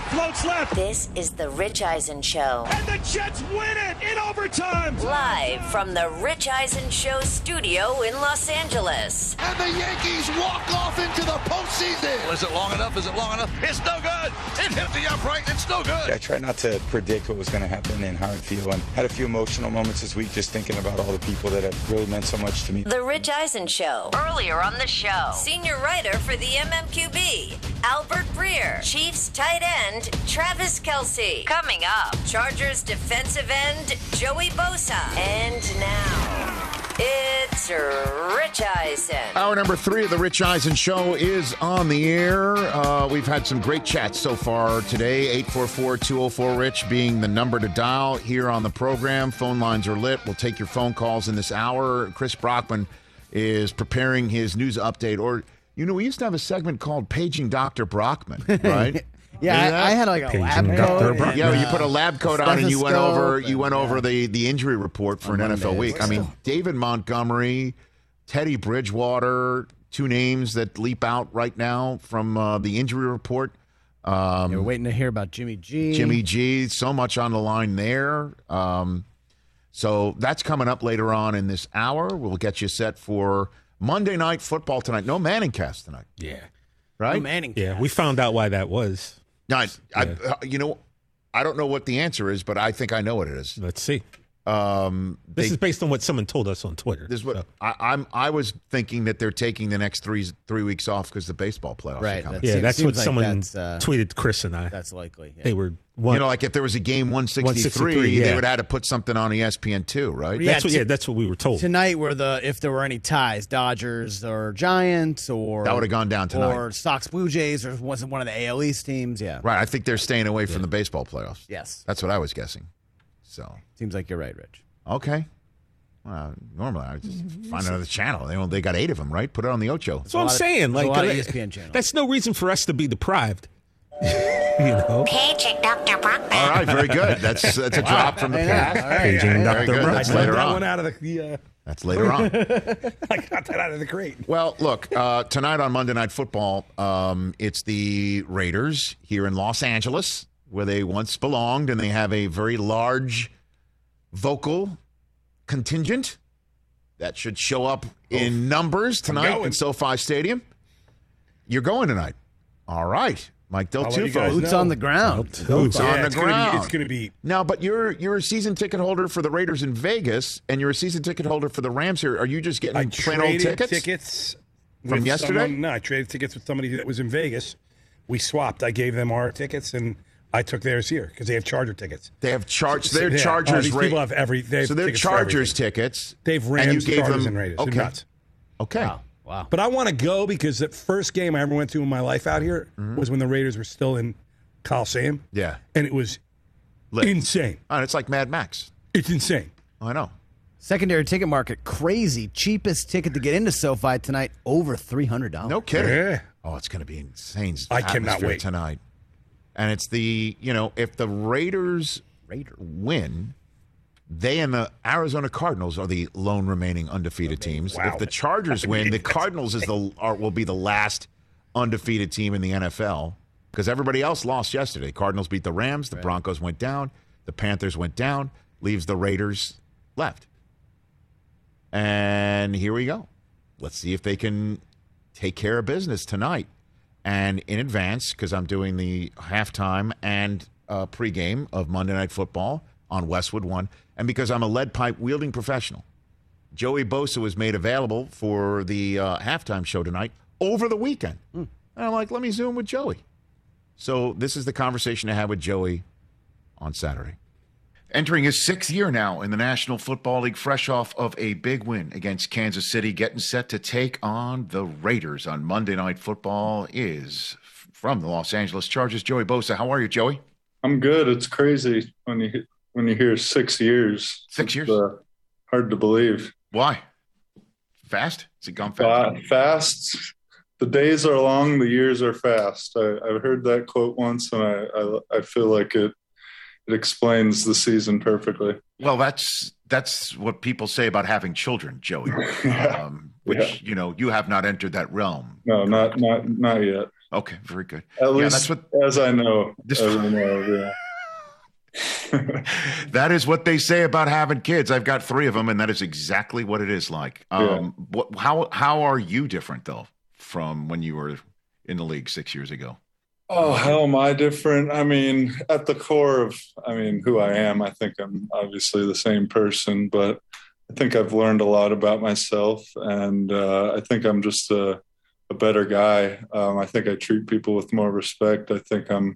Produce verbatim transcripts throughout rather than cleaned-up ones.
It floats left. This is the Rich Eisen Show. And the Jets win it in overtime. Live from the Rich Eisen Show studio in Los Angeles. And the Yankees walk off into the postseason. Is it long enough? Is it long enough? It's no good. It hit the upright. It's no good. I tried not to predict what was going to happen and how I'd feel, and had a few emotional moments this week just thinking about all the people that have really meant so much to me. The Rich Eisen Show. Earlier on the show, senior writer for the M M Q B, Albert Breer. Chiefs tight end, Travis Kelce. Coming up, Chargers defensive end, Joey Bosa. And now, it's Rich Eisen. Hour number three of the Rich Eisen Show is on the air. Uh, we've had some great chats so far today. eight four four, two oh four, RICH being the number to dial here on the program. Phone lines are lit. We'll take your phone calls in this hour. Chris Brockman is preparing his news update. Or, you know, we used to have a segment called Paging Doctor Brockman, right? Yeah, I, I had like a Paging lab coat. and, yeah, you put a lab coat on and you went over and, you went yeah. over the, the injury report for On an N F L Mondays. week. I mean, David Montgomery, Teddy Bridgewater, two names that leap out right now from uh, the injury report. Um, Yeah, we're waiting to hear about Jimmy G. Jimmy G, so much on the line there. Um, so that's coming up later on in this hour. We'll get you set for Monday Night Football tonight. No Manning cast tonight, Yeah. right? No Manning. Yeah, we found out why that was. No, I, I, Yeah. uh, you know, I don't know what the answer is, but I think I know what it is. Let's see. Um, This they- is based on what someone told us on Twitter. this is what so. I, I'm. I was thinking that they're taking the next three three weeks off because the baseball playoffs Right, are coming. that's- Yeah, Seems- that's seems what like someone that's, uh, tweeted Chris and I. That's likely. Yeah. They were one. You know, like if there was a game one sixty-three, one sixty-three, they yeah. would have to put something on E S P N two, right? Yeah, that's what. t- Yeah, that's what we were told. Tonight were the if there were any ties, Dodgers or Giants or That would have gone down tonight. or Sox Blue Jays or wasn't one of the A L East teams. Yeah. Right. I think they're staying away from the baseball playoffs. Yes. That's what I was guessing. So, Seems like you're right, Rich. okay. Well, normally I would just find another channel. They, they got eight of them, right? Put it on the Ocho. That's what I'm lot of- saying. there's Like a lot of uh, E S P N channels. That's no reason for us to be deprived. you know. Paging Doctor Brockman. All right, very good. That's that's a drop from the I know. past. All right. Paging Very Doctor good. Brockman. That's I later that on. one out of the. Uh, That's later on. I got that out of the crate. Well, look, uh, tonight on Monday Night Football, um, it's the Raiders here in Los Angeles, where they once belonged, and they have a very large vocal contingent that should show up in numbers tonight going. in SoFi Stadium. You're going tonight. All right. Mike Del I'll let you Tufo. guys Boots know. on the ground. Boots Yeah, on the it's gonna be- ground. it's going to be. Now, but you're you're a season ticket holder for the Raiders in Vegas, and you're a season ticket holder for the Rams here. Are you just getting I plain old traded tickets? tickets From with yesterday? someone- no, I traded tickets with somebody that was in Vegas. We swapped. I gave them our tickets, and I took theirs here because they have Charger tickets. They have charge. So- They're yeah. Chargers. Oh, these Ra- people have every. They have so they're tickets for Chargers everything. tickets. They've and Rams, you gave Chargers, them, and Raiders. Okay. They're nuts. Okay. Wow. Wow. But I want to go because the first game I ever went to in my life out here Mm-hmm. was when the Raiders were still in Coliseum, Yeah. and it was Lit. insane. Oh, it's like Mad Max. It's insane. Oh, I know. Secondary ticket market crazy. Cheapest ticket to get into SoFi tonight over three hundred dollars. No kidding. Yeah. Oh, it's going to be insane. I cannot atmosphere wait. tonight. And it's the you know if the Raiders Raider. win, they and the Arizona Cardinals are the lone remaining undefeated teams. Wow. If the Chargers win, the Cardinals is the are, will be the last undefeated team in the N F L because everybody else lost yesterday. Cardinals beat the Rams, the Broncos went down, the Panthers went down, leaves the Raiders left. And here we go. Let's see if they can take care of business tonight. And in advance, because I'm doing the halftime and uh, pregame of Monday Night Football on Westwood One, and because I'm a lead pipe wielding professional, Joey Bosa was made available for the uh, halftime show tonight over the weekend. And I'm like, let me Zoom with Joey. So this is the conversation I had with Joey on Saturday. Entering his sixth year now in the National Football League, fresh off of a big win against Kansas City, getting set to take on the Raiders on Monday Night Football is from the Los Angeles Chargers, Joey Bosa. How are you, Joey? I'm good. It's crazy when you when you hear six years. Six years? It's, uh, hard to believe. Why? Fast? Has it gone fast? Uh, fast. The days are long. The years are fast. I, I've heard that quote once, and I, I I feel like it it explains the season perfectly. Well, that's that's what people say about having children, Joey. Yeah. Um, which Yeah. you know you have not entered that realm. No, not not not yet. Okay, very good. At yeah, least that's what, as I know. This, as I know yeah. That is what they say about having kids. I've got three of them, and that is exactly what it is like. Um, Yeah. what, how how are you different, though, from when you were in the league six years ago? Oh, how am I different? I mean, at the core of, I mean, who I am, I think I'm obviously the same person, but I think I've learned a lot about myself, and uh, I think I'm just a a better guy. Um, I think I treat people with more respect. I think I'm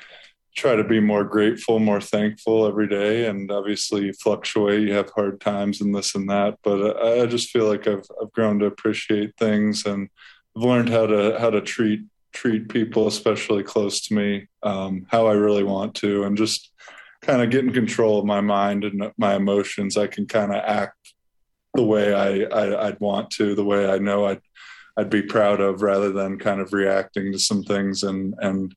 try to be more grateful, more thankful every day. And obviously you fluctuate, you have hard times and this and that. But I, I just feel like I've, I've grown to appreciate things, and I've learned how to, how to treat, treat people, especially close to me, um, how I really want to, and just kind of get in control of my mind and my emotions. I can kind of act the way I, I I'd want to, the way I know I'd, I'd be proud of, rather than kind of reacting to some things and and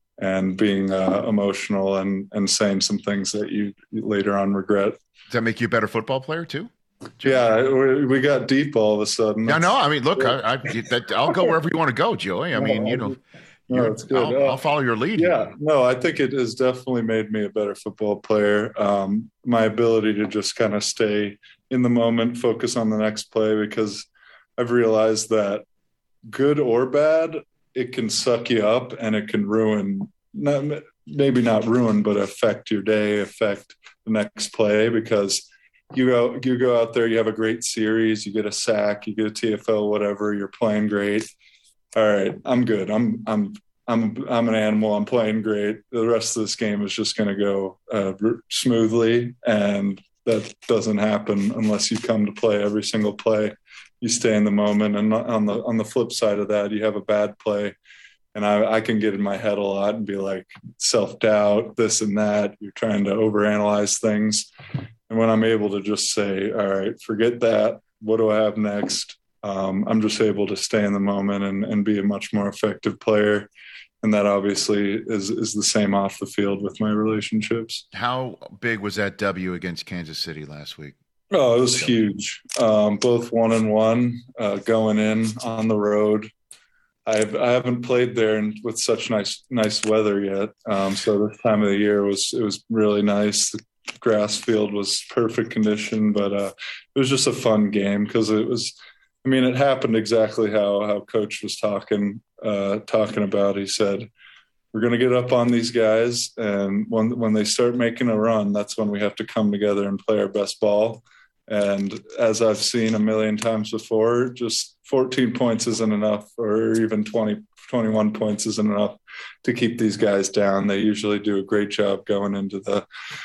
and being uh, emotional and and saying some things that you later on regret. Does that make you a better football player too? Yeah, we, we got deep all of a sudden. No, no. I mean, look, I, I, that, I'll go wherever you want to go, Joey. I mean, you know, no, it's good. I'll, Uh, I'll follow your lead. Yeah, here. no, I think it has definitely made me a better football player. Um, my ability to just kind of stay in the moment, focus on the next play, because I've realized that good or bad, it can suck you up and it can ruin, not, maybe not ruin, but affect your day, affect the next play, because you go, you go out there, you have a great series, you get a sack, you get a T F L, whatever, you're playing great. All right, I'm good. I'm, I'm, I'm, I'm an animal. I'm playing great. The rest of this game is just going to go uh, smoothly. And that doesn't happen unless you come to play every single play. You stay in the moment. And on the on the flip side of that, you have a bad play, and I, I can get in my head a lot and be like, self-doubt, this and that. You're trying to overanalyze things. And when I'm able to just say, all right, forget that. What do I have next? Um, I'm just able to stay in the moment and, and be a much more effective player. And that obviously is, is the same off the field with my relationships. How big was that W against Kansas City last week? Oh, it was huge. Um, both one and one uh, going in on the road. I've, I haven't played there in, with such nice nice weather yet. Um, so this time of the year was it was really nice. The grass field was perfect condition, but uh, it was just a fun game because it was. I mean, it happened exactly how how Coach was talking uh, talking about. He said, "We're going to get up on these guys, and when when they start making a run, that's when we have to come together and play our best ball." And as I've seen a million times before, just fourteen points isn't enough, or even twenty, twenty-one points isn't enough to keep these guys down. They usually do a great job going into the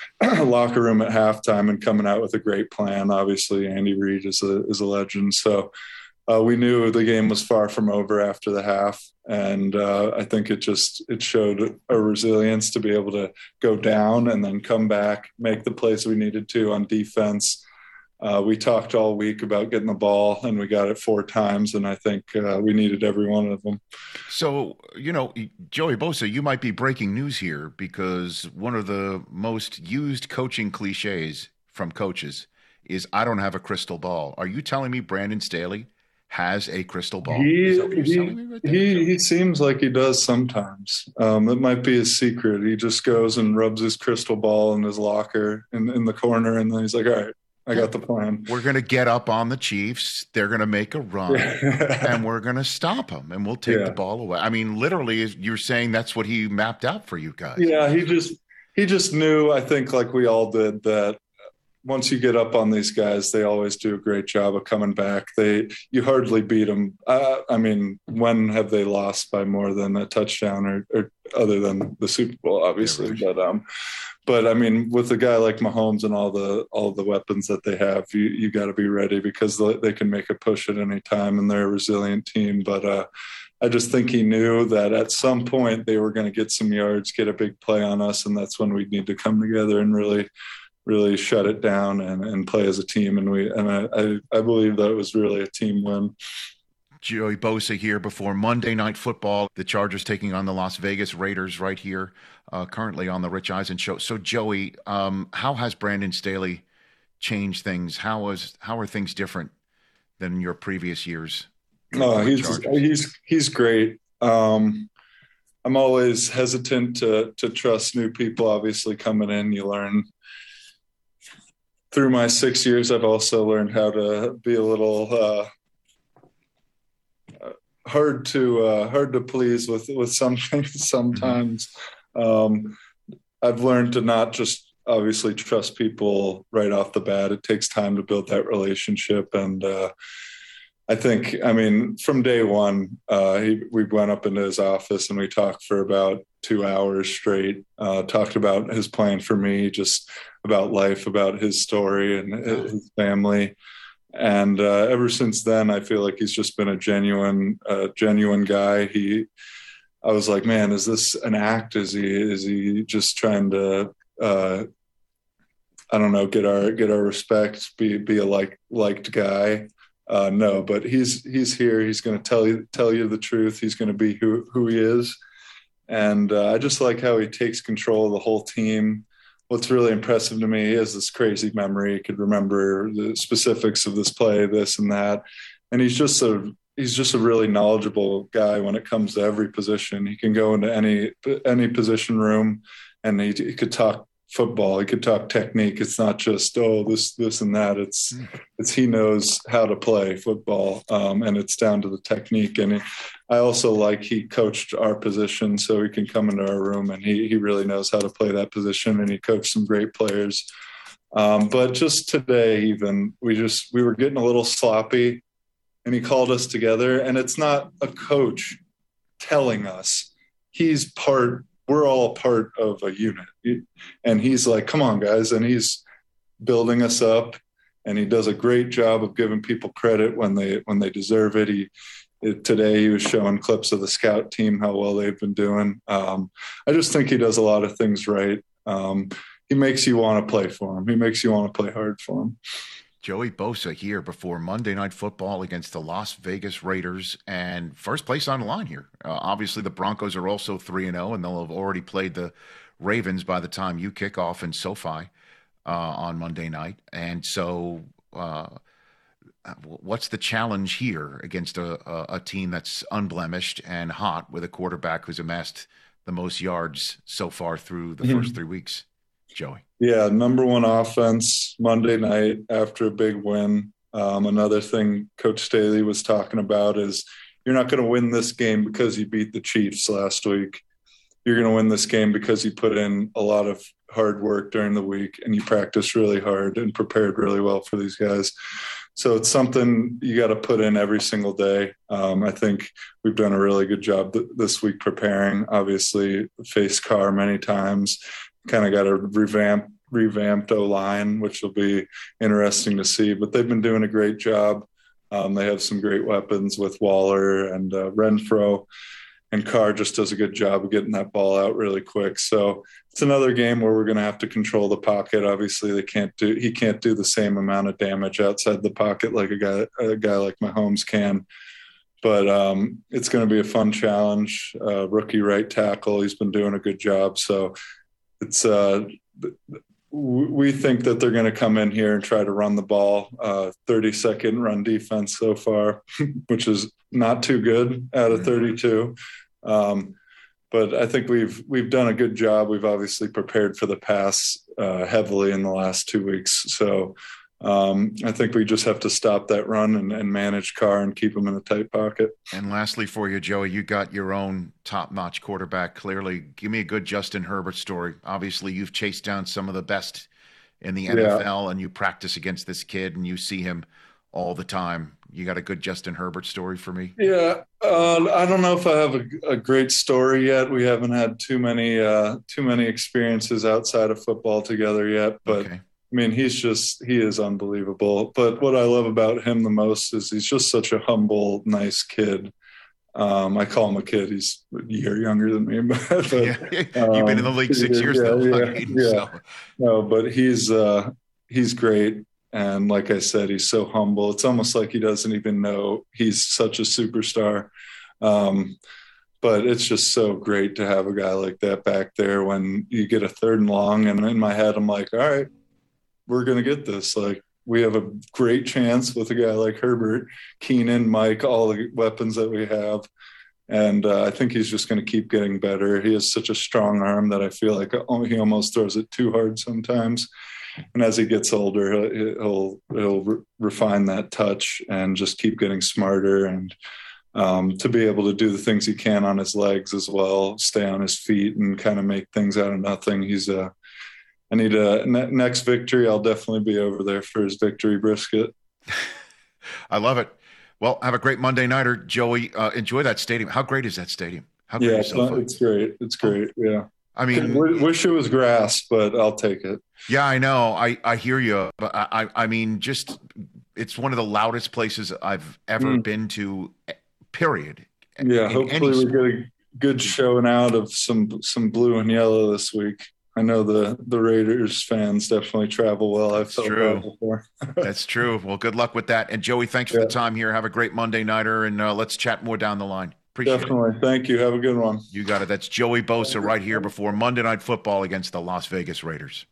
locker room at halftime and coming out with a great plan. Obviously, Andy Reid is a is a legend. So uh, we knew the game was far from over after the half. And uh, I think it just it showed a resilience to be able to go down and then come back, make the plays we needed to on defense. Uh, we talked all week about getting the ball, and we got it four times, and I think uh, we needed every one of them. So, you know, Joey Bosa, you might be breaking news here, because one of the most used coaching cliches from coaches is, I don't have a crystal ball. Are you telling me Brandon Staley has a crystal ball? He, is that what you're he, telling me right there? he, he seems like he does sometimes. Um, it might be his secret. He just goes and rubs his crystal ball in his locker in, in the corner, and then he's like, all right, I got the plan. We're going to get up on the Chiefs. They're going to make a run, and we're going to stop them, and we'll take Yeah. the ball away. I mean, literally, you're saying that's what he mapped out for you guys. Yeah, he just he just knew, I think, like we all did, that once you get up on these guys, they always do a great job of coming back. They you hardly beat them. Uh, I mean, when have they lost by more than a touchdown, or, or other than the Super Bowl, obviously? Yeah, right. But um, but I mean, with a guy like Mahomes and all the all the weapons that they have, you you got to be ready, because they, they can make a push at any time, and they're a resilient team. But uh, I just think he knew that at some point they were going to get some yards, get a big play on us, and that's when we'd need to come together and really. really shut it down and, and play as a team. And we, and I, I, I believe that it was really a team win. Joey Bosa here before Monday Night Football. The Chargers taking on the Las Vegas Raiders right here, uh, currently on the Rich Eisen show. So Joey, um, how has Brandon Staley changed things? How is, how are things different than your previous years? No, he's, he's, he's great. Um, I'm always hesitant to to trust new people. Obviously, coming in, you learn. Through my six years, I've also learned how to be a little uh, hard to uh, hard to please with with some things sometimes. Um, I've learned to not just obviously trust people right off the bat. It takes time to build that relationship, and uh, I think, I mean, from day one, uh, he, we went up into his office and we talked for about two hours straight. Uh, talked about his plan for me, just about life, about his story and his family. And uh, ever since then, I feel like he's just been a genuine, uh, genuine guy. He, I was like, man, is this an act? Is he, is he just trying to, uh, I don't know, get our, get our respect, be, be a like, liked guy. Uh, no, but he's, he's here. He's going to tell you, tell you the truth. He's going to be who, who he is. And uh, I just like how he takes control of the whole team. What's really impressive to me is this crazy memory. He could remember the specifics of this play, this and that. And he's just a he's just a really knowledgeable guy when it comes to every position. He can go into any any position room, and he, he could talk football. He could talk technique. It's not just oh this this and that. It's it's he knows how to play football, um, and it's down to the technique. And it, I also like he coached our position, so he can come into our room and he he really knows how to play that position. And he coached some great players. Um, but just today, even we just we were getting a little sloppy, and he called us together. And it's not a coach telling us; he's part. We're all part of a unit. And he's like, come on, guys. And he's building us up, and he does a great job of giving people credit when they, when they deserve it. He, it, today he was showing clips of the scout team, how well they've been doing. Um, I just think he does a lot of things right. Um, he makes you want to play for him. He makes you want to play hard for him. Joey Bosa here before Monday Night Football against the Las Vegas Raiders, and first place on the line here. Uh, obviously, the Broncos are also three and oh, and they'll have already played the Ravens by the time you kick off in SoFi uh, on Monday night. And so uh, what's the challenge here against a, a, a team that's unblemished and hot with a quarterback who's amassed the most yards so far through the mm-hmm. first three weeks, Joey? Yeah, number one offense Monday night after a big win. Um, another thing Coach Staley was talking about is you're not going to win this game because you beat the Chiefs last week. You're going to win this game because you put in a lot of hard work during the week and you practiced really hard and prepared really well for these guys. So it's something you got to put in every single day. Um, I think we've done a really good job th- this week preparing. Obviously, faced Carr many times. Kind of got a revamp, revamped O-line, which will be interesting to see. But they've been doing a great job. Um, they have some great weapons with Waller and uh, Renfro. And Carr just does a good job of getting that ball out really quick. So it's another game where we're going to have to control the pocket. Obviously, they can't do he can't do the same amount of damage outside the pocket like a guy a guy like Mahomes can. But um, it's going to be a fun challenge. Uh, rookie right tackle, he's been doing a good job. So it's uh, we think that they're going to come in here and try to run the ball. Uh, thirty second run defense so far, which is not too good out of thirty-two. Um, but I think we've we've done a good job. We've obviously prepared for the pass uh, heavily in the last two weeks. So um, I think we just have to stop that run and, and manage Carr and keep him in a tight pocket. And lastly for you, Joey, you got your own top-notch quarterback. Clearly, give me a good Justin Herbert story. Obviously, you've chased down some of the best in the N F L, yeah. and you practice against this kid, and you see him all the time. You got a good Justin Herbert story for me? Yeah, uh, I don't know if I have a, a great story yet. We haven't had too many uh, too many experiences outside of football together yet, but. Okay. I mean, he's just, he is unbelievable. But what I love about him the most is he's just such a humble, nice kid. Um, I call him a kid. He's a year younger than me. But, but yeah. um, You've been in the league six years yeah, though. Yeah, I mean, yeah. So. No, but he's, uh, he's great. And like I said, he's so humble. It's almost like he doesn't even know he's such a superstar. Um, But it's just so great to have a guy like that back there when you get a third and long. And in my head, I'm like, all right, we're going to get this. Like, we have a great chance with a guy like Herbert, Keenan, Mike, all the weapons that we have. And uh, I think he's just going to keep getting better. He has such a strong arm that I feel like he almost throws it too hard sometimes. And as he gets older, he'll he'll, he'll re- refine that touch and just keep getting smarter, and um, to be able to do the things he can on his legs as well, stay on his feet and kind of make things out of nothing. He's a, I need a ne- next victory. I'll definitely be over there for his victory brisket. I love it. Well, have a great Monday nighter, Joey. Uh, enjoy that stadium. How great is that stadium? How great Yeah, is SoFi? it's great. It's great. Yeah. I mean, wish it was grass, but I'll take it. Yeah, I know. I, I hear you. But I, I I mean, just it's one of the loudest places I've ever mm. been to, period. Yeah, hopefully we get a good showing out of some some blue and yellow this week. I know the, the Raiders fans definitely travel well. I've felt that before. That's true. Well, good luck with that. And Joey, thanks for yeah. the time here. Have a great Monday nighter, and uh, let's chat more down the line. Appreciate Definitely. it. Thank you. Have a good one. You got it. That's Joey Bosa right here before Monday Night Football against the Las Vegas Raiders.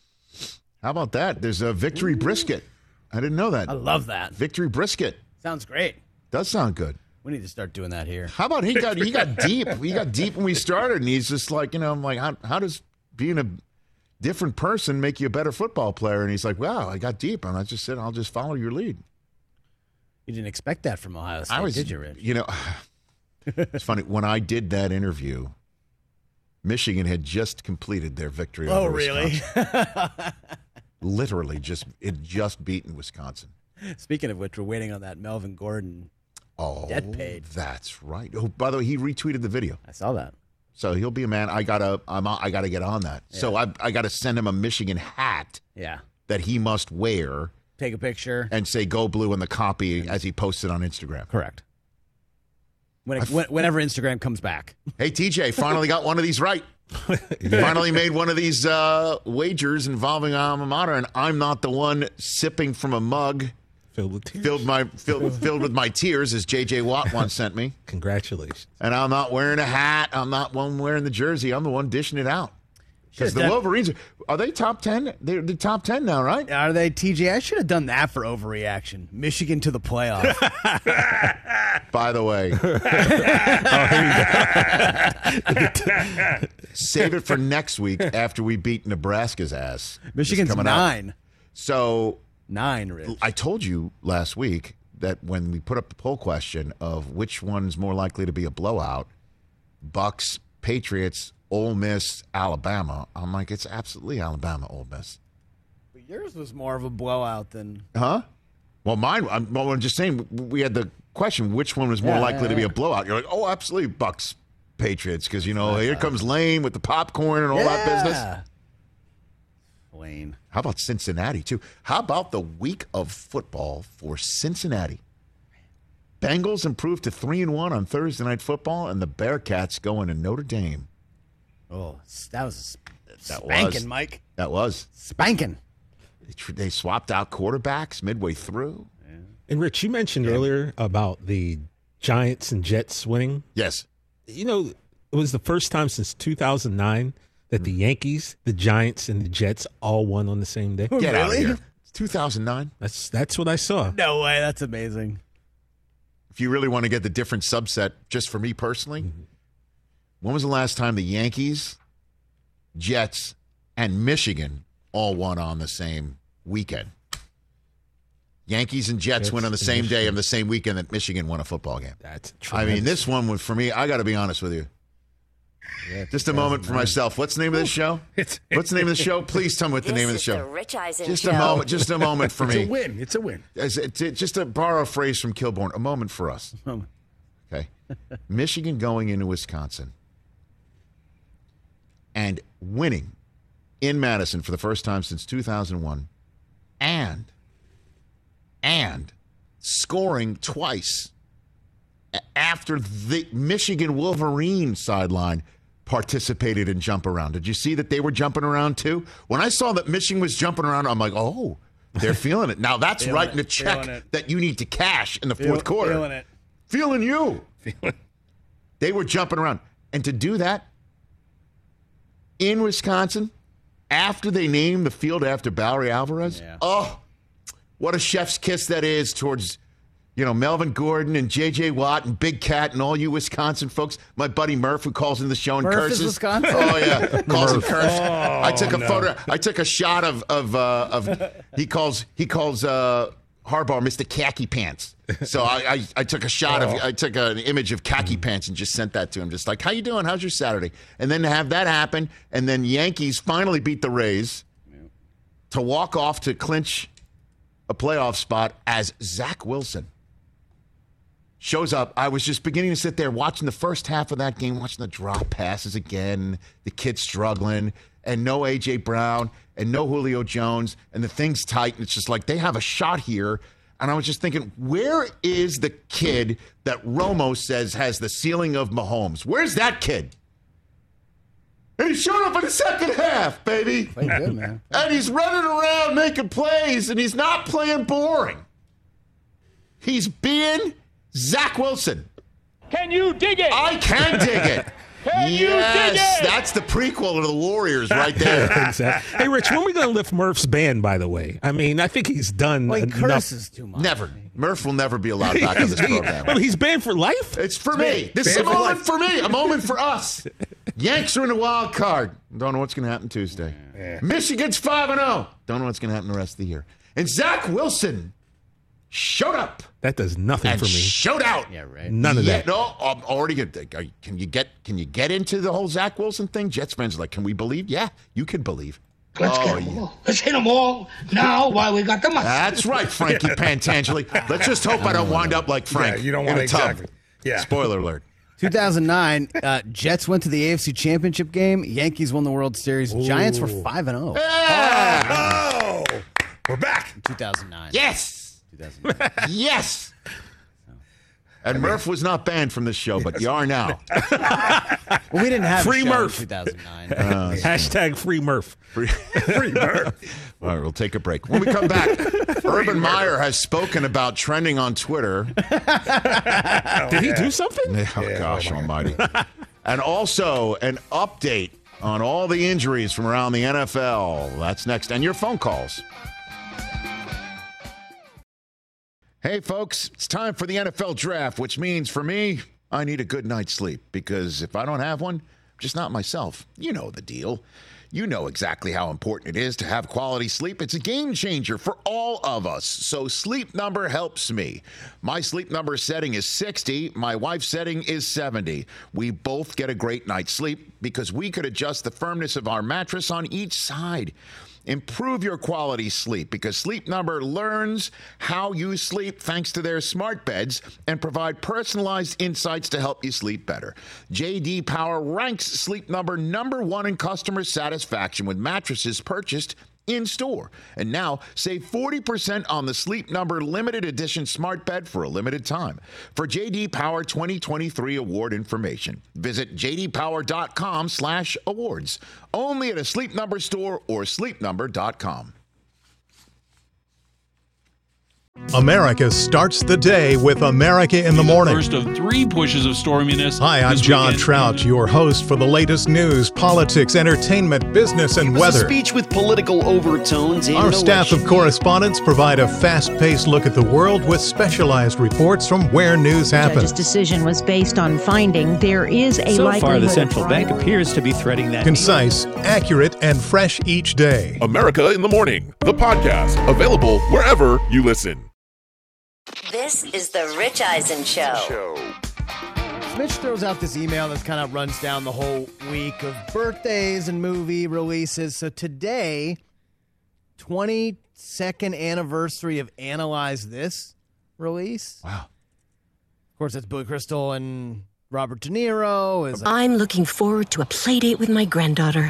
How about that? There's a victory brisket. I didn't know that. I love that. Victory brisket. Sounds great. Does sound good. We need to start doing that here. How about he got he got deep. He got deep when we started, and he's just like, you know, I'm like, how, how does being a different person make you a better football player? And he's like, wow, I got deep. And I just said, I'll just follow your lead. You didn't expect that from Ohio State, I was, did you, Rich? You know, it's funny. When I did that interview, Michigan had just completed their victory oh, over really? Wisconsin. Literally, just it just beaten Wisconsin. Speaking of which, we're waiting on that Melvin Gordon oh, debt paid. That's right. Oh, by the way, he retweeted the video. I saw that. So he'll be a man. I gotta, I'm, I gotta get on that. Yeah. So I, I gotta send him a Michigan hat. Yeah. That he must wear. Take a picture and say "Go Blue" in the copy as he posted on Instagram. Correct. When it, f- whenever Instagram comes back. Hey, T J, finally got one of these right. Finally made one of these uh, wagers involving alma mater, and I'm not the one sipping from a mug filled with tears. Filled my filled filled with my tears, as J J Watt once sent me. Congratulations. And I'm not wearing a hat. I'm not one wearing the jersey. I'm the one dishing it out. Because the done. Wolverines are, are they top ten? They're the top ten now, right? Are they, T J? I should have done that for overreaction. Michigan to the playoff. By the way, oh, save it for next week after we beat Nebraska's ass. Michigan's nine. Up. So nine, Rich. I told you last week that when we put up the poll question of which one's more likely to be a blowout, Bucks, Patriots, Ole Miss, Alabama. I'm like, it's absolutely Alabama, Ole Miss. But yours was more of a blowout than... Huh? Well, mine, I'm, well, I'm just saying, we had the question, which one was more yeah, likely yeah, to be yeah. a blowout? You're like, oh, absolutely, Bucks, Patriots, because, you know, here comes Lane with the popcorn and all yeah. that business. Lane. How about Cincinnati, too? How about the week of football for Cincinnati? Bengals improved to three and one on Thursday Night Football, and the Bearcats going to Notre Dame. Oh, that was a that spanking, was. Mike. That was. Spanking. They, they swapped out quarterbacks midway through. Yeah. And, Rich, you mentioned yeah. earlier about the Giants and Jets winning. Yes. You know, it was the first time since two thousand nine that the Yankees, the Giants, and the Jets all won on the same day. Get really? out of here. It's two thousand nine. That's, that's what I saw. No way. That's amazing. If you really want to get the different subset, just for me personally, mm-hmm. when was the last time the Yankees, Jets, and Michigan all won on the same weekend? Yankees and Jets, Jets win on the same Michigan. day of the same weekend that Michigan won a football game. That's I mean, this one was, for me, I got to be honest with you. Yeah, just a moment for myself. What's the name of the show? It's, What's the name of the show? Please tell me what the this name of the is show. The Rich Eisen just show. a moment. Just a moment for it's me. It's a win. It's a win. It's, it's, it's just to borrow a phrase from Kilborn. A moment for us. Okay. Michigan going into Wisconsin and winning in Madison for the first time since two thousand one, and and scoring twice after the Michigan Wolverine sideline participated in jump around. Did you see that they were jumping around too? When I saw that Michigan was jumping around, I'm like, oh, they're feeling it. Now that's feeling writing it, a check it. that you need to cash in the Feel, fourth quarter. Feeling it. Feeling you. Feeling. They were jumping around. And to do that in Wisconsin, after they named the field after Valerie Alvarez, yeah. oh, what a chef's kiss that is towards You know, Melvin Gordon and J J. Watt and Big Cat and all you Wisconsin folks. My buddy Murph, who calls in the show and Murph curses. is Wisconsin? Oh, yeah. Calls and curses. Oh, I took a no. photo. I took a shot of, of, uh, of he calls, he calls uh, Harbaugh Mister Khaki Pants. So I, I, I took a shot Oh. of, I took an image of khaki pants and just sent that to him. Just like, how you doing? How's your Saturday? And then to have that happen, and then Yankees finally beat the Rays to walk off to clinch a playoff spot as Zach Wilson shows up. I was just beginning to sit there watching the first half of that game, watching the drop passes again, the kid struggling, and no A J. Brown, and no Julio Jones, and the thing's tight, and it's just like they have a shot here. And I was just thinking, where is the kid that Romo says has the ceiling of Mahomes? Where's that kid? And he showed up in the second half, baby. Playing good, man. And he's running around making plays, and he's not playing boring. He's being Zach Wilson. Can you dig it? I can dig it. Can you yes, dig it? That's the prequel to the Warriors right there. Exactly. Hey, Rich, when are we going to lift Murph's ban, by the way? I mean, I think he's done Well, he enough. curses too much. Never. Murph will never be allowed back on this program. Well, he's banned for life? It's for me. This is a Banned for moment life. for me, a moment for us. Yanks are in the wild card. Don't know what's going to happen Tuesday. Yeah. Michigan's five and oh. Don't know what's going to happen the rest of the year. And Zach Wilson showed up That does nothing and for me. showed out. Yeah, right. None of Yeah, that. no, I'm already good. Can you get can you get into the whole Zach Wilson thing? Jets fans are like, can we believe? Yeah, you can believe. Let's oh, get them yeah. all. Let's hit them all now while we got the money. That's right, Frankie Pantangeli. Let's just hope I don't wind up like Frank. Yeah, you don't in want a to tub. exactly. Yeah. Spoiler alert. two thousand nine, uh, Jets went to the A F C Championship game. Yankees won the World Series. Giants were five and oh. Yeah. Oh, we're back. two thousand nine. Yes. two thousand nine. Yes. And Murph was not banned from this show, but you are now. Well, we didn't have Free a show Murph. in two thousand nine. Hashtag free Murph. Free Murph. All right, we'll take a break. When we come back, Urban Meyer has spoken about trending on Twitter. Did he do something? Oh, Yeah, gosh oh my almighty. And also an update on all the injuries from around the N F L. That's next. And your phone calls. Hey, folks, it's time for the N F L draft, which means for me, I need a good night's sleep because if I don't have one, I'm just not myself. You know the deal. You know exactly how important it is to have quality sleep. It's a game changer for all of us. So Sleep Number helps me. My Sleep Number setting is sixty. My wife's setting is seventy. We both get a great night's sleep because we could adjust the firmness of our mattress on each side. Improve your quality sleep because Sleep Number learns how you sleep thanks to their smart beds and provide personalized insights to help you sleep better. J D Power ranks Sleep Number number one in customer satisfaction with mattresses purchased in store. And now save forty percent on the Sleep Number limited edition smart bed for a limited time. For J D Power twenty twenty-three award information, visit j d power dot com slash awards. Only at a Sleep Number store or sleep number dot com. America starts the day with America in the Morning. First of three pushes of storminess. Hi, I'm this John weekend. Trout, your host for the latest news, politics, entertainment, business, and It was weather. a speech with political overtones. And Our no staff of election. correspondents provide a fast-paced look at the world with specialized reports from where news The judge's happens. decision was based on finding there is a So likelihood far, the of central fraud. bank appears to be threading that. Concise, accurate, and fresh each day. America in the Morning, the podcast, available wherever you listen. This is the Rich Eisen Show. Mitch throws out this email that kind of runs down the whole week of birthdays and movie releases. So today, twenty-second anniversary of Analyze This release. Wow. Of course, that's Billy Crystal and Robert De Niro. Is I'm looking forward to a play date with my granddaughter.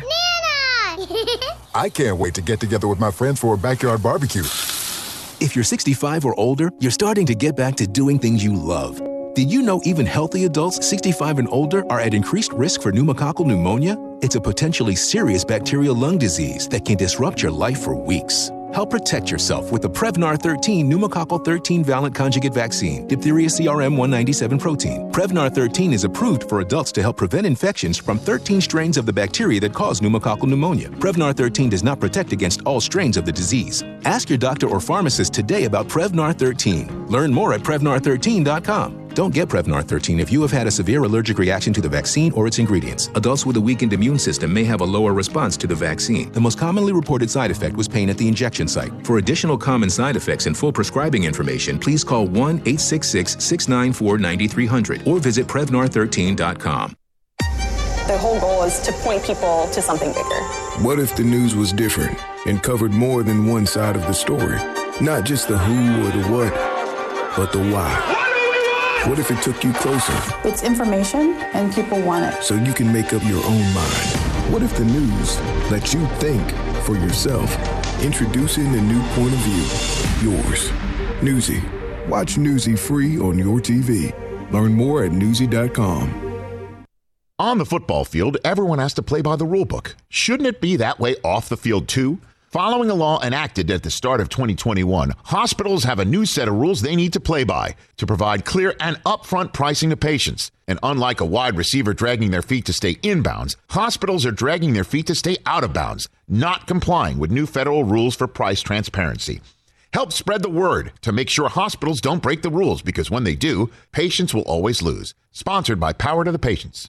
I can't wait to get together with my friends for a backyard barbecue. If you're sixty-five or older, you're starting to get back to doing things you love. Did you know even healthy adults sixty-five and older are at increased risk for pneumococcal pneumonia? It's a potentially serious bacterial lung disease that can disrupt your life for weeks. Help protect yourself with the Prevnar thirteen pneumococcal thirteen valent conjugate vaccine, diphtheria C R M one ninety-seven protein. Prevnar thirteen is approved for adults to help prevent infections from thirteen strains of the bacteria that cause pneumococcal pneumonia. Prevnar thirteen does not protect against all strains of the disease. Ask your doctor or pharmacist today about Prevnar thirteen. Learn more at Prevnar thirteen dot com. Don't get Prevnar thirteen if you have had a severe allergic reaction to the vaccine or its ingredients. Adults with a weakened immune system may have a lower response to the vaccine. The most commonly reported side effect was pain at the injection site. For additional common side effects and full prescribing information, please call one eight six six, six nine four, nine three zero zero or visit Prevnar thirteen dot com. The whole goal is to point people to something bigger. What if the news was different and covered more than one side of the story? Not just the who or the what, but the why. What if it took you closer? It's information, and people want it. So you can make up your own mind. What if the news lets you think for yourself? Introducing a new point of view. Yours. Newsy. Watch Newsy free on your T V. Learn more at newsy dot com. On the football field, everyone has to play by the rule book. Shouldn't it be that way off the field, too? Following a law enacted at the start of twenty twenty-one, hospitals have a new set of rules they need to play by to provide clear and upfront pricing to patients. And unlike a wide receiver dragging their feet to stay inbounds, hospitals are dragging their feet to stay out of bounds, not complying with new federal rules for price transparency. Help spread the word to make sure hospitals don't break the rules, because when they do, patients will always lose. Sponsored by Power to the Patients.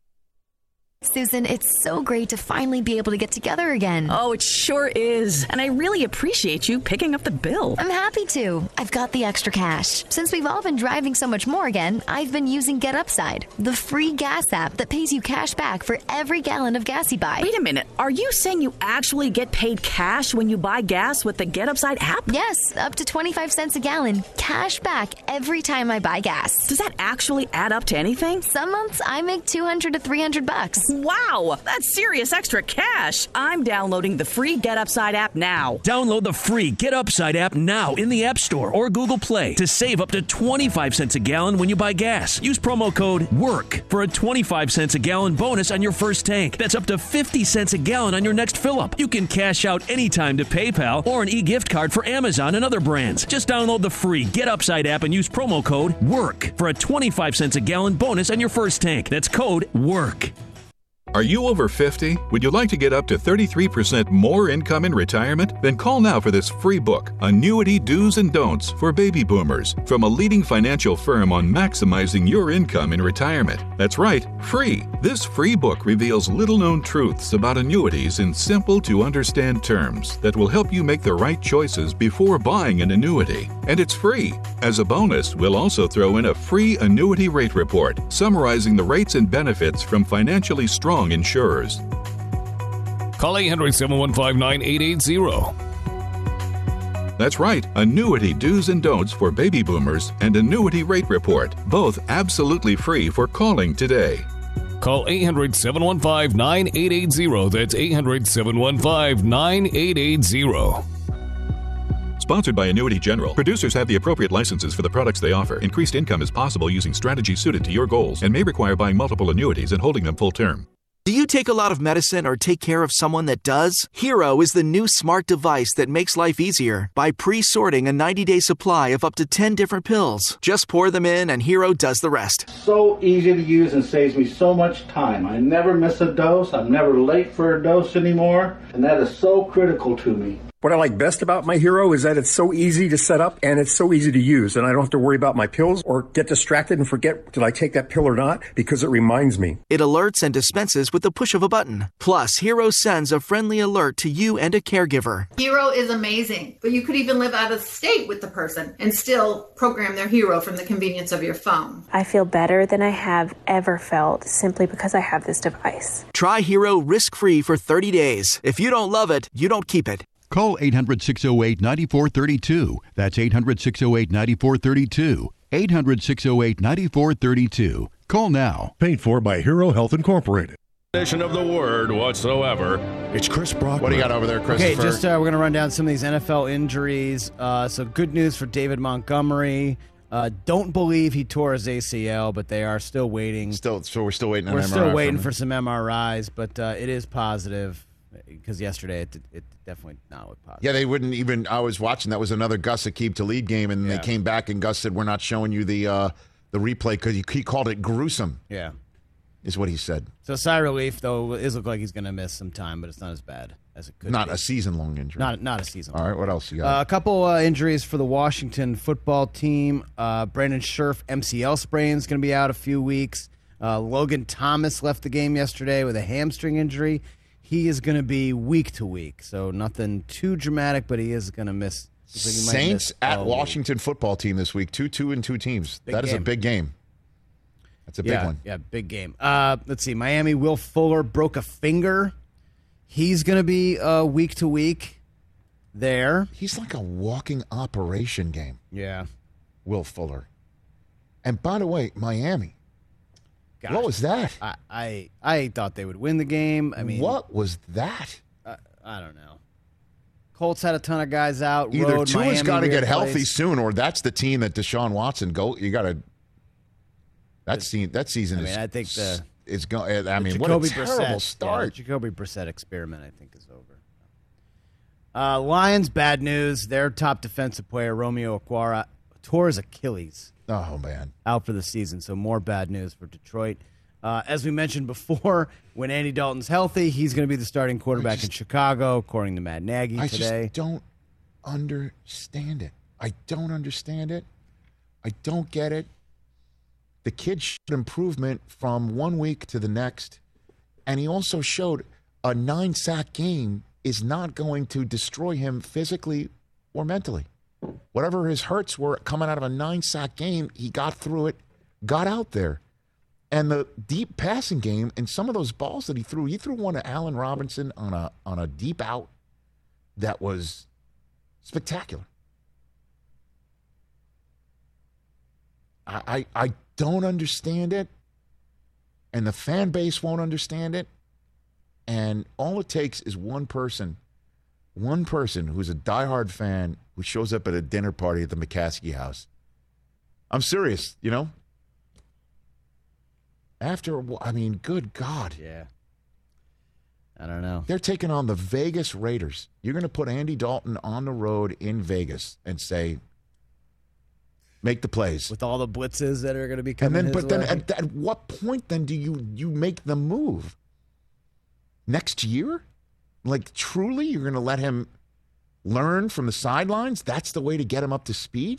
Susan, it's so great to finally be able to get together again. Oh, it sure is. And I really appreciate you picking up the bill. I'm happy to. I've got the extra cash. Since we've all been driving so much more again, I've been using Get Upside, the free gas app that pays you cash back for every gallon of gas you buy. Wait a minute. Are you saying you actually get paid cash when you buy gas with the Get Upside app? Yes, up to twenty-five cents a gallon. Cash back every time I buy gas. Does that actually add up to anything? Some months I make two hundred to three hundred bucks. Wow, that's serious extra cash. I'm downloading the free Get Upside app now. Download the free Get Upside app now in the App Store or Google Play to save up to twenty-five cents a gallon when you buy gas. Use promo code WORK for a twenty-five cents a gallon bonus on your first tank. That's up to fifty cents a gallon on your next fill-up. You can cash out anytime to PayPal or an e-gift card for Amazon and other brands. Just download the free Get Upside app and use promo code WORK for a twenty-five cents a gallon bonus on your first tank. That's code WORK. Are you over fifty? Would you like to get up to thirty-three percent more income in retirement? Then call now for this free book, Annuity Do's and Don'ts for Baby Boomers, from a leading financial firm on maximizing your income in retirement. That's right, free. This free book reveals little-known truths about annuities in simple-to-understand terms that will help you make the right choices before buying an annuity. And it's free. As a bonus, we'll also throw in a free annuity rate report summarizing the rates and benefits from financially strong insurers. Call eight hundred, seven one five, nine eight eight zero. That's right, Annuity Do's and Don'ts for Baby Boomers and Annuity Rate Report, both absolutely free for calling today. Call eight hundred, seven one five, nine eight eight zero. That's eight hundred, seven one five, nine eight eight zero. Sponsored by Annuity General. Producers have the appropriate licenses for the products they offer. Increased income is possible using strategies suited to your goals and may require buying multiple annuities and holding them full term. Do you take a lot of medicine or take care of someone that does? Hero is the new smart device that makes life easier by pre-sorting a ninety-day supply of up to ten different pills. Just pour them in and Hero does the rest. So easy to use and saves me so much time. I never miss a dose. I'm never late for a dose anymore. And that is so critical to me. What I like best about my Hero is that it's so easy to set up and it's so easy to use, and I don't have to worry about my pills or get distracted and forget, did I take that pill or not, because it reminds me. It alerts and dispenses with the push of a button. Plus, Hero sends a friendly alert to you and a caregiver. Hero is amazing, but you could even live out of state with the person and still program their Hero from the convenience of your phone. I feel better than I have ever felt simply because I have this device. Try Hero risk-free for thirty days. If you don't love it, you don't keep it. Call eight hundred, six oh eight, nine four three two. That's eight hundred, six oh eight, nine four three two. eight hundred, six oh eight, nine four three two. Call now. Paid for by Hero Health Incorporated. Of the word whatsoever. It's Chris Brockman. What do you got over there, Christopher? Okay, just uh, we're going to run down some of these N F L injuries. Uh, so good news for David Montgomery. Uh, don't believe he tore his A C L, but they are still waiting. Still, so we're still waiting on We're M R I still waiting from for some M R Is, but uh, it is positive. because yesterday it, it definitely not looked positive. Yeah, they wouldn't even. I was watching. That was another Gus Aqib Talib game, and Yeah. they came back and Gus said, "We're not showing you the uh, the replay because he, he called it gruesome." Yeah, is what he said. So sigh of relief, though. It does look like he's going to miss some time, but it's not as bad as it could. Not be. a season long injury. Not not a season. All right, what else you Uh, got? a couple uh, injuries for the Washington football team. Uh, Brandon Scherf, M C L sprain, is going to be out a few weeks. Uh, Logan Thomas left the game yesterday with a hamstring injury. He is going to be week to week, so nothing too dramatic, but he is going to miss. looks like he might Saints miss at all Washington football team this week. Two, two, and two teams. Big That is a game. big game. That's a big yeah, one. Yeah, big game. Uh, let's see. Miami, Will Fuller broke a finger. He's going to be uh, week to week there. He's like a walking operation game. Yeah. Will Fuller. And by the way, Miami. Gosh, what was that? I, I I thought they would win the game. I mean, what was that? I, I don't know. Colts had a ton of guys out. Either road, Tua's got to Miami, get weird healthy place. soon, or that's the team that Deshaun Watson go. You got to. That season, that season I mean, is. I think the is going. I the mean, Jacoby what a terrible Brissett, start. Yeah, the Jacoby Brissett experiment, I think, is over. Uh, Lions, bad news. Their top defensive player, Romeo Okwara, tore his Achilles. Oh, man. Out for the season, so more bad news for Detroit. Uh, as we mentioned before, when Andy Dalton's healthy, he's going to be the starting quarterback just- in Chicago, according to Matt Nagy I today. just don't understand it. I don't understand it. I don't get it. The kid showed improvement from one week to the next, and he also showed a nine-sack game is not going to destroy him physically or mentally. Whatever his hurts were coming out of a nine-sack game, he got through it, got out there. And the deep passing game and some of those balls that he threw, he threw one to Allen Robinson on a on a deep out that was spectacular. I, I I don't understand it, and the fan base won't understand it. And all it takes is one person, one person who's a diehard fan who shows up at a dinner party at the McCaskey house. I'm serious, you know? After, a wh- I mean, good God. Yeah. I don't know. They're taking on the Vegas Raiders. You're going to put Andy Dalton on the road in Vegas and say, make the plays. With all the blitzes that are going to be And coming then, his but then way. at, at what point then do you you make the move? Next year? Like, truly, you're going to let him learn from the sidelines? That's the way to get him up to speed?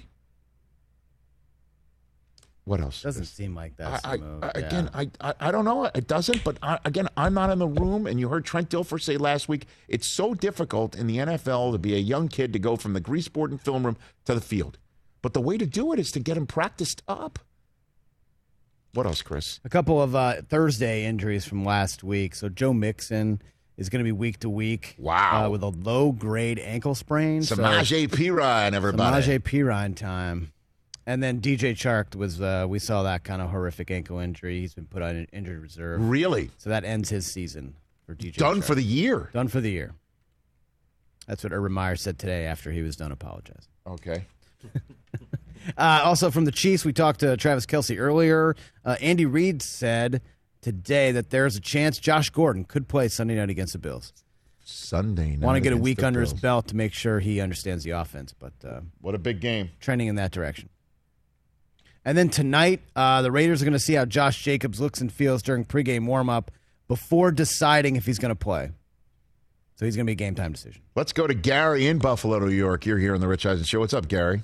What else? Doesn't seem like that's I, the move. I, yeah. Again, I, I I don't know. It doesn't. But I, again, I'm not in the room. And you heard Trent Dilfer say last week, it's so difficult in the N F L to be a young kid to go from the grease board and film room to the field. But the way to do it is to get him practiced up. What else, Chris? A couple of uh, Thursday injuries from last week. So Joe Mixon is going to be week to week. Wow. Uh, with a low grade ankle sprain. Samaje Perine, everybody. Samaje Perine time. And then D J Chark was, uh, we saw that kind of horrific ankle injury. He's been put on an injured reserve. Really? So that ends his season for D J Done Chark. for the year. Done for the year. That's what Urban Meyer said today after he was done apologizing. Okay. Uh, also from the Chiefs, we talked to Travis Kelce earlier. Uh, Andy Reid said today that there's a chance Josh Gordon could play Sunday night against the Bills. Sunday night. Want to get a against week the under Bills. his belt to make sure he understands the offense. But uh, What a big game. trending in that direction. And then tonight, uh, the Raiders are going to see how Josh Jacobs looks and feels during pregame warm-up before deciding if he's going to play. So he's going to be a game-time decision. Let's go to Gary in Buffalo, New York. You're here on the Rich Eisen Show. What's up, Gary?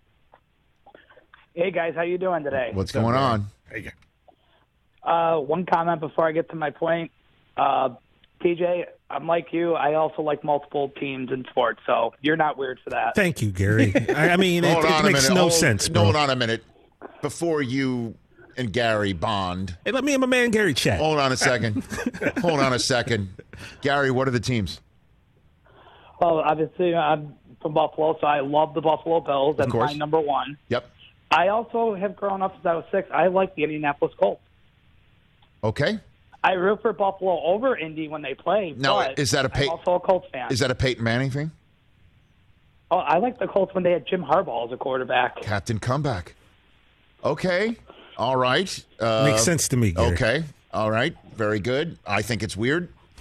Hey guys, how you doing today? What's going on? Uh, one comment before I get to my point. Uh, T J, I'm like you. I also like multiple teams in sports, so you're not weird for that. Thank you, Gary. I, I mean, it, Hold it on a makes minute. no Hold- sense, bro. Hold on a minute. Before you and Gary bond. Hey, let me and my man Gary chat. Hold on a second. Hold on a second. Gary, what are the teams? Well, obviously, I'm from Buffalo, so I love the Buffalo Bills. That's course. my number one. Yep. I also have grown up since I was six. I like the Indianapolis Colts. Okay. I root for Buffalo over Indy when they play. Now, but is that a I'm Pey- also a Colts fan. Is that a Peyton Manning thing? Oh, I like the Colts when they had Jim Harbaugh as a quarterback. Captain Comeback. Okay. All right. Uh, Makes sense to me, Gary. Okay. All right. Very good. I think it's weird.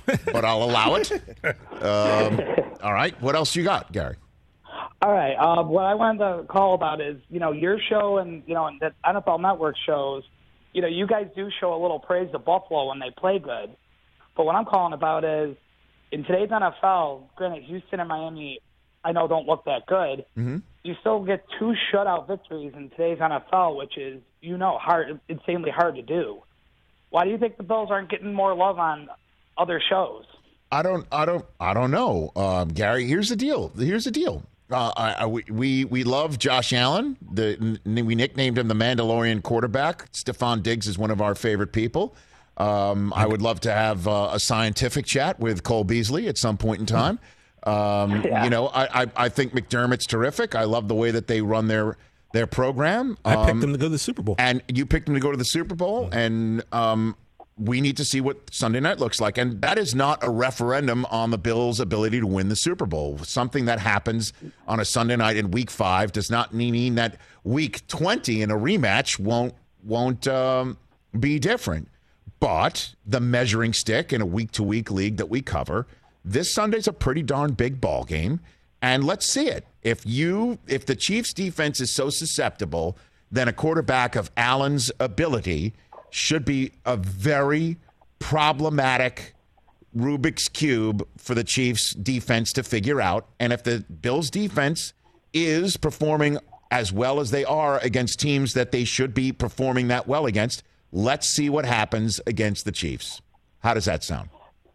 but I'll allow it. Um, all right. What else you got, Gary? All right. Uh, what I wanted to call about is, you know, your show and, you know, and the N F L Network shows, you know, you guys do show a little praise to Buffalo when they play good. But what I'm calling about is, in today's N F L, granted, Houston and Miami, I know, don't look that good. Mm-hmm. You still get two shutout victories in today's N F L, which is, you know, hard, insanely hard to do. Why do you think the Bills aren't getting more love on other shows? I don't, I don't, I don't know, um, Gary. Here's the deal. Here's the deal. Uh, I, I, we we love Josh Allen. The we nicknamed him the Mandalorian quarterback. Stephon Diggs is one of our favorite people. Um, I would love to have uh, a scientific chat with Cole Beasley at some point in time. Um, yeah. You know, I, I I think McDermott's terrific. I love the way that they run their their program. I um, picked them to go to the Super Bowl, and you picked them to go to the Super Bowl, mm-hmm. and um, we need to see what Sunday night looks like. And that is not a referendum on the Bills' ability to win the Super Bowl. Something that happens on a Sunday night in Week Five does not mean that Week twenty in a rematch won't won't um, be different. But the measuring stick in a week-to-week league that we cover, this Sunday's a pretty darn big ball game, and let's see it. If you, if the Chiefs' defense is so susceptible, then a quarterback of Allen's ability should be a very problematic Rubik's Cube for the Chiefs' defense to figure out. And if the Bills' defense is performing as well as they are against teams that they should be performing that well against, let's see what happens against the Chiefs. How does that sound?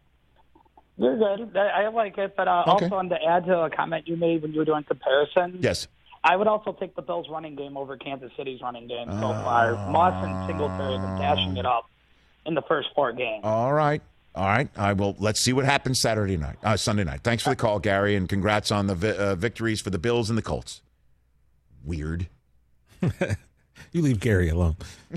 You're good. I like it, but uh, okay. also on to add to a comment you made when you were doing comparison. Yes. I would also take the Bills' running game over Kansas City's running game so uh, far. Moss and Singletary have been dashing it up in the first four games. All right. All right. I will. Let's see what happens Saturday night, uh, Sunday night. Thanks for the call, Gary, and congrats on the vi- uh, victories for the Bills and the Colts. Weird. You leave Gary alone.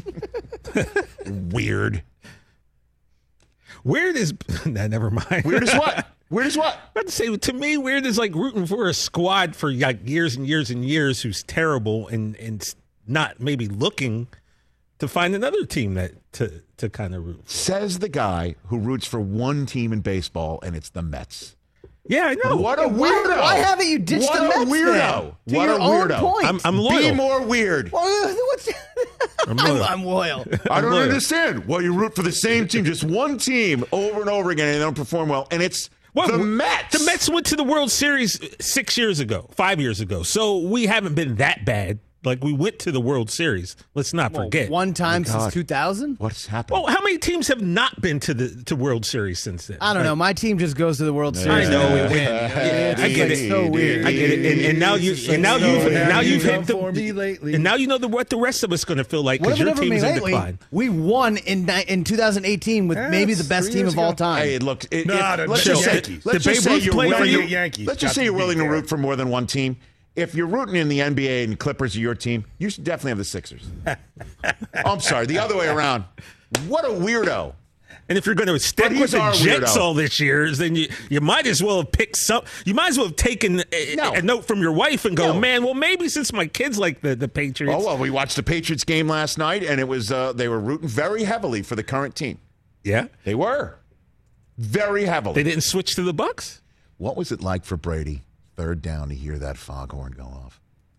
Weird. Weird is nah, never mind. Weird is what? Weird is what? I'd say to me, weird is like rooting for a squad for like years and years and years who's terrible and and not maybe looking to find another team that to to kind of root for. Says the guy who roots for one team in baseball, and it's the Mets. Yeah, I know. What a weirdo! Why, why haven't you ditched what the Mets? What a weirdo! To what your a weirdo! Own point. I'm, I'm loyal. Be more weird. Well, what's, I'm loyal. I'm, I'm loyal. I don't loyal. understand. Well, you root for the same team, just one team, over and over again, and they don't perform well, and it's well, the Mets. The Mets went to the World Series six years ago, five years ago, so we haven't been that bad. Like, we went to the World Series. Let's not well, forget. One time oh since two thousand? What's happened? Well, how many teams have not been to the to World Series since then? I don't like, know. My team just goes to the World Series. I know. And we win. Yeah, I get it. It's so weird. I get it. And, and now you and now you've now you've hit the and now you know the, what the rest of us going to feel like because your team's in decline. We won in in twenty eighteen with yes, maybe the best team of all time. Hey, look, it, no, it, let's just say, let's just say you're willing. Let's just say you're willing to root for more than one team. If you're rooting in the N B A and Clippers are your team, you should definitely have the Sixers. oh, I'm sorry, the other way around. What a weirdo. And if you're going to stick with the Jets all this year, then you, you might as well have picked some. You might as well have taken a, no. a note from your wife and go, no. man, well, maybe since my kids like the, the Patriots. Oh, well, we watched the Patriots game last night, and it was uh, they were rooting very heavily for the current team. Yeah? They were. Very heavily. They didn't switch to the Bucs? What was it like for Brady? Third down to hear that foghorn go off.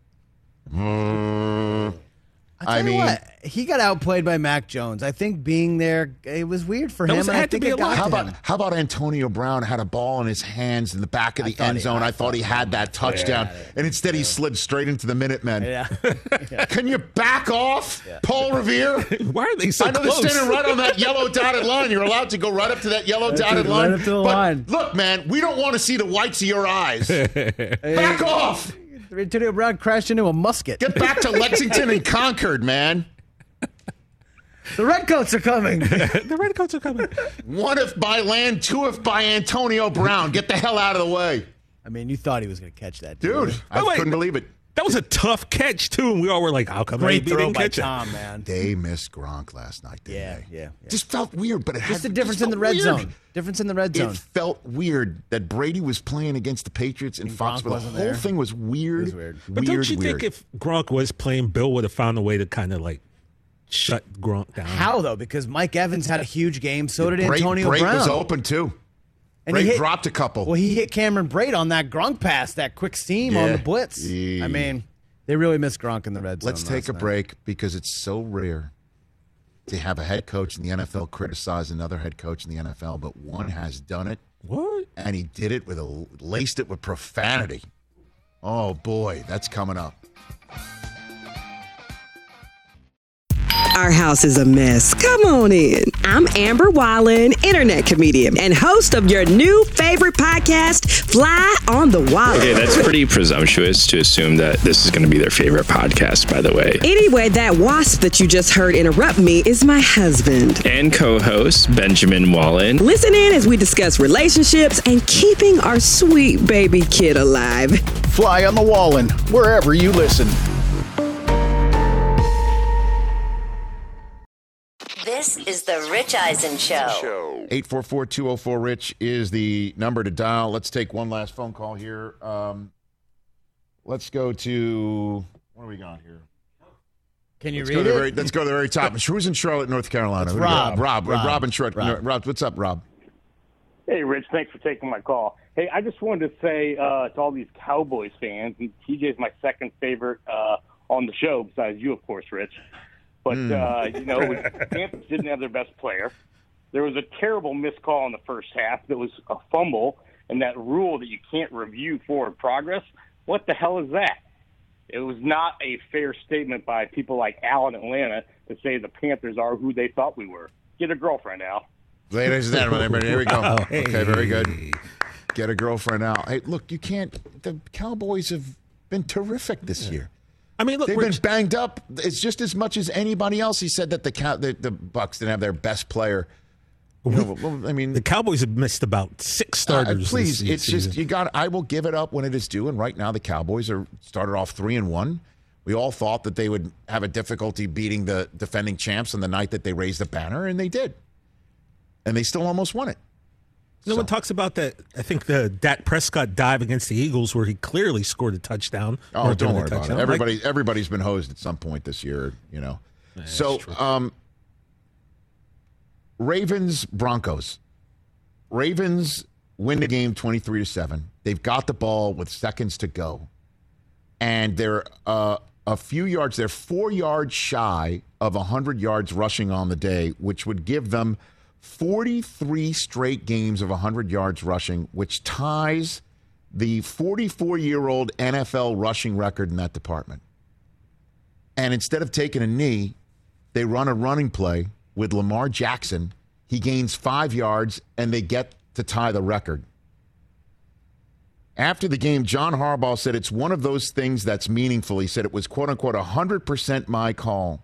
Mm. I, tell I mean, you what, he got outplayed by Mac Jones. I think being there, it was weird for him. Was, and I had think to be it got how to about him. how about Antonio Brown had a ball in his hands in the back of the end zone? I thought he had that touchdown, yeah, and instead he slid straight into the Minutemen. Yeah. yeah. Can you back off, yeah. Paul Revere? Why are they so I know close? they're standing right on that yellow dotted line. You're allowed to go right up to that yellow That's dotted it, line. Right up to the but line. Look, man, we don't want to see the whites of your eyes. Back off. Antonio Brown crashed into a musket. Get back to Lexington and Concord, man. The Redcoats are coming. The Redcoats are coming. One if by land, two if by Antonio Brown. Get the hell out of the way. I mean, you thought he was going to catch that. Dude, dude. I oh, couldn't believe it. That was a tough catch, too, and we all were like, how come Great they throw didn't by catch Tom, it? man. They missed Gronk last night, didn't yeah, they? Yeah, yeah. Just felt weird, but it Just had the difference in the red weird. zone. Difference in the red zone. It felt weird that Brady was playing against the Patriots in Foxborough. The whole there. thing was weird. It was weird. But weird, don't you weird. think if Gronk was playing, Bill would have found a way to kind of like shut Gronk down? How, though? Because Mike Evans had a huge game. So did Bray, Antonio Bray Brown. was open, too. And Brate he hit, dropped a couple. Well, he hit Cameron Brate on that Gronk pass, that quick seam Yeah. on the blitz. Yeah. I mean, they really missed Gronk in the red zone. Let's take last a night. break because it's so rare to have a head coach in the N F L criticize another head coach in the N F L, but one has done it. What? And he did it with a laced it with profanity. Oh boy, that's coming up. Our house is a mess. Come on in. I'm Amber Wallen, internet comedian and host of your new favorite podcast, Fly on the Wall. Okay, that's pretty presumptuous to assume that this is going to be their favorite podcast, by the way. Anyway, that wasp that you just heard interrupt me is my husband. And co-host, Benjamin Wallen. Listen in as we discuss relationships and keeping our sweet baby kid alive. Fly on the Wallen, wherever you listen. This is the Rich Eisen Show. eight four four, two oh four, RICH is the number to dial. Let's take one last phone call here. Um, let's go to, what do we got here? Can you let's read go to it? the very, let's go to the very top. Who's in Charlotte, North Carolina? It's Who do we got? Rob. Rob. Rob. Rob in Charlotte. Rob. Rob, what's up, Rob? Hey, Rich, thanks for taking my call. Hey, I just wanted to say uh, to all these Cowboys fans, and T J is my second favorite uh, on the show, besides you, of course, Rich. But, Hmm. uh, you know, the Panthers didn't have their best player. There was a terrible missed call in the first half that was a fumble, and that rule that you can't review forward progress, what the hell is that? It was not a fair statement by people like Al in Atlanta to say the Panthers are who they thought we were. Get a girlfriend, Al. Ladies and gentlemen, here we go. Wow, hey. Okay, very good. Get a girlfriend out. Hey, look, you can't. The Cowboys have been terrific this year. I mean, look, they've Rich, been banged up. It's just as much as anybody else. He said that the Cow- the, the Bucks didn't have their best player. You know, well, I mean, the Cowboys have missed about six uh, starters. please, this it's season. just you got. I will give it up when it is due. And right now, the Cowboys are started off three and one. We all thought that they would have a difficulty beating the defending champs on the night that they raised the banner, and they did. And they still almost won it. No So- one talks about that. I think the Dak Prescott dive against the Eagles, where he clearly scored a touchdown. Oh, or don't a worry about it. touchdown. Everybody, everybody's been hosed at some point this year, you know. So, um, Ravens Broncos. Ravens win the game twenty-three to seven. They've got the ball with seconds to go, and they're uh, a few yards. They're four yards shy of a hundred yards rushing on the day, which would give them forty-three straight games of one hundred yards rushing, which ties the forty-four-year-old N F L rushing record in that department. And instead of taking a knee, they run a running play with Lamar Jackson. He gains five yards, and they get to tie the record. After the game, John Harbaugh said it's one of those things that's meaningful. He said it was, quote-unquote, one hundred percent my call.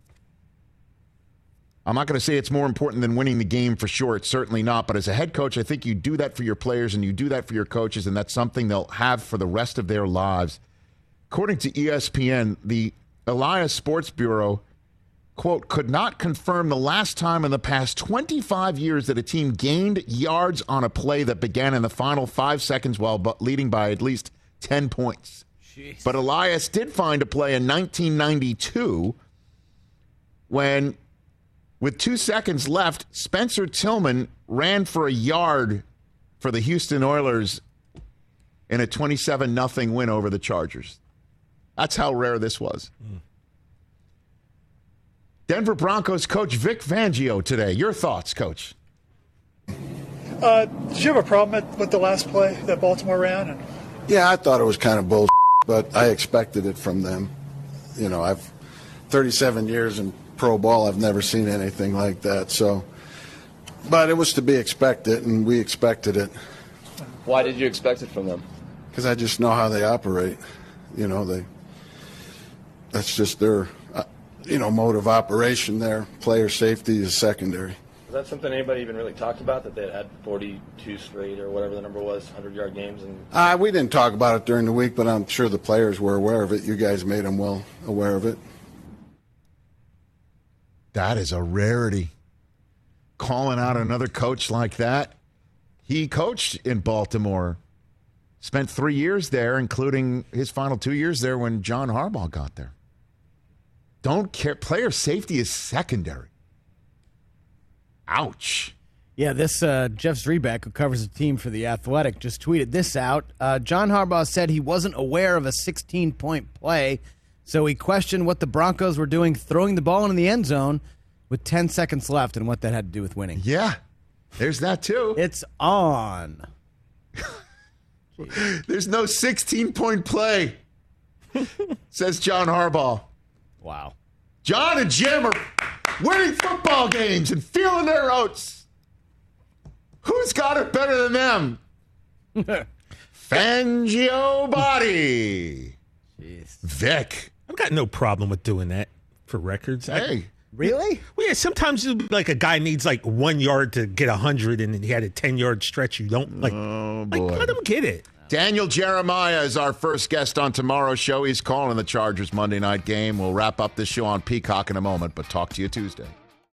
I'm not going to say it's more important than winning the game for sure. It's certainly not. But as a head coach, I think you do that for your players and you do that for your coaches, and that's something they'll have for the rest of their lives. According to E S P N, the Elias Sports Bureau, quote, could not confirm the last time in the past twenty-five years that a team gained yards on a play that began in the final five seconds while bu- leading by at least ten points. Jeez. But Elias did find a play in nineteen ninety-two when, with two seconds left, Spencer Tillman ran for a yard for the Houston Oilers in a twenty-seven nothing win over the Chargers. That's how rare this was. Mm. Denver Broncos coach Vic Fangio today. Your thoughts, Coach? Uh, did you have a problem at, with the last play that Baltimore ran? And- Yeah, I thought it was kind of bullshit, but I expected it from them. You know, I've thirty-seven years in pro ball. I've never seen anything like that. So, but it was to be expected, and we expected it. Why did you expect it from them? Because I just know how they operate. You know, they. That's just their, uh, you know, mode of operation. There, player safety is secondary. Was that something anybody even really talked about, that they had had forty-two straight or whatever the number was, hundred-yard games? And Uh, we didn't talk about it during the week, but I'm sure the players were aware of it. You guys made them well aware of it. That is a rarity. Calling out another coach like that. He coached in Baltimore. Spent three years there, including his final two years there when John Harbaugh got there. Don't care. Player safety is secondary. Ouch. Yeah, this uh, Jeff Zrebeck, who covers the team for The Athletic, just tweeted this out. Uh, John Harbaugh said he wasn't aware of a sixteen-point play, so he questioned what the Broncos were doing throwing the ball into the end zone with ten seconds left and what that had to do with winning. Yeah, there's that too. It's on. There's no sixteen-point play, says John Harbaugh. Wow. John and Jim are winning football games and feeling their oats. Who's got it better than them? Fangio Body. Jeez. Vic. I've got no problem with doing that for records. Hey. I, really? Well, yeah, sometimes you, like a guy needs like one yard to get a hundred and he had a ten-yard stretch. You don't like, oh, like let him get it. Daniel Jeremiah is our first guest on tomorrow's show. He's calling the Chargers Monday night game. We'll wrap up this show on Peacock in a moment, but talk to you Tuesday.